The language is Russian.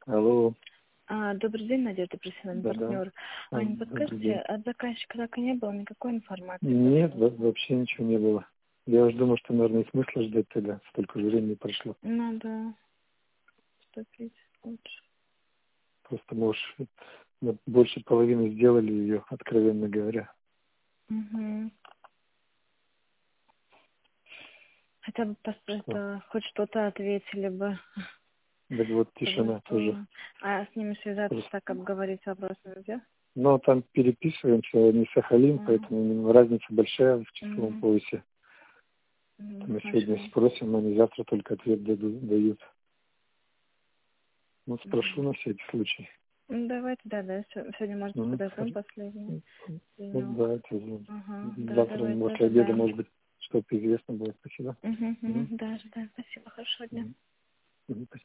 Алло. Добрый день, Надежда, профессиональный Да-да. партнер. Аня, Добрый подскажите, день. от заказчика так и не было никакой информации по Нет, поводу? вообще ничего не было. Я уж думал, что, наверное, и смысла ждать тогда. Столько же времени прошло. Надо вступить лучше. Просто, может, мы больше половины сделали ее, откровенно говоря. Угу. Хотя бы Что? хоть что-то ответили бы. Так вот, Чтобы, тишина тоже. с ними связаться, Просто. так обговорить вопрос нельзя? Но там переписываемся, не Сахалин, поэтому разница большая в часовом поясе. Мы сегодня Хорошо. спросим, они завтра только ответ дают. Ну, спрошу Мгм. на всякий случай. Давайте, да. Сегодня, может быть, подождем последний Ну, денек. да, это Ага, да, завтра давайте после обеда, ожидаем. может быть, что-то известно будет. Спасибо. Угу, Мгм. да, ожидаем. Спасибо, хорошего дня. Мгм. Мгм.